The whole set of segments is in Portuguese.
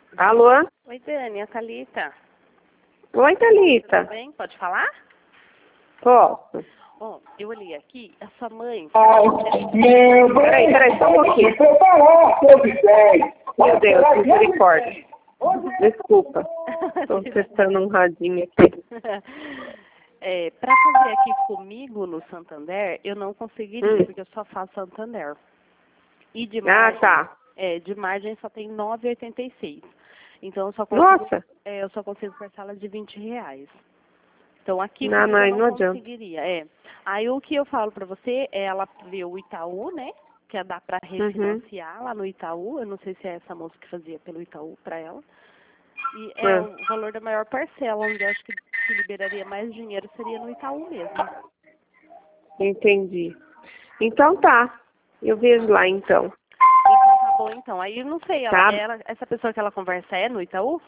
Alô? Oi, Dani, é a Thalita. Oi, Thalita. Tudo bem? Pode falar? Posso? Bom, eu olhei aqui, a sua mãe... Peraí, só um pouquinho. Meu Deus, misericórdia. Desculpa. Estou testando um radinho aqui. Para fazer aqui comigo no Santander, eu não conseguiria, porque eu só faço Santander. E de margem, tá. de margem só tem 9,86. Então eu só Nossa. consigo parcela de R$ 20. Então aqui Não, comigo eu não não adianta. conseguiria. Aí o que eu falo para você é ela ver o Itaú, né? Que dá para refinanciar lá no Itaú. Eu não sei se é essa moça que fazia pelo Itaú para ela. E o valor da maior parcela, onde eu acho que liberaria mais dinheiro seria no Itaú mesmo. Entendi. Então tá. Eu vejo lá então. Então tá bom então. Aí eu não sei, Tá. essa pessoa que ela conversa é no Itaú?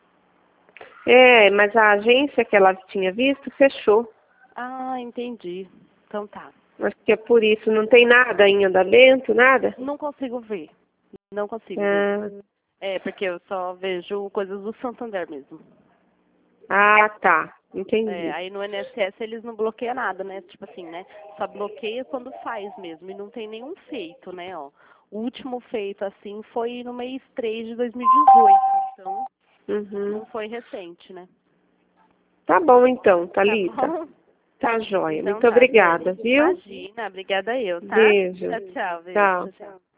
Mas a agência que ela tinha visto fechou. Ah, entendi. Então tá. Acho que é por isso. Não tem nada em andamento, nada? Não consigo ver. Não consigo ver. Porque eu só vejo coisas do Santander mesmo. Ah, tá. Entendi. Aí no INSS eles não bloqueiam nada, né? Tipo assim, né? Só bloqueia quando faz mesmo. E não tem nenhum feito, né? Ó. O último feito, assim, foi no mês 3 de 2018. Então, não foi recente, né? Tá bom então, Tá Thalita. bom? Tá joia. Então Muito tá, obrigada, Dani. viu? Imagina. Obrigada eu, tá? Beijo. Tchau, tchau. Beijo. Tchau. Tchau, tchau.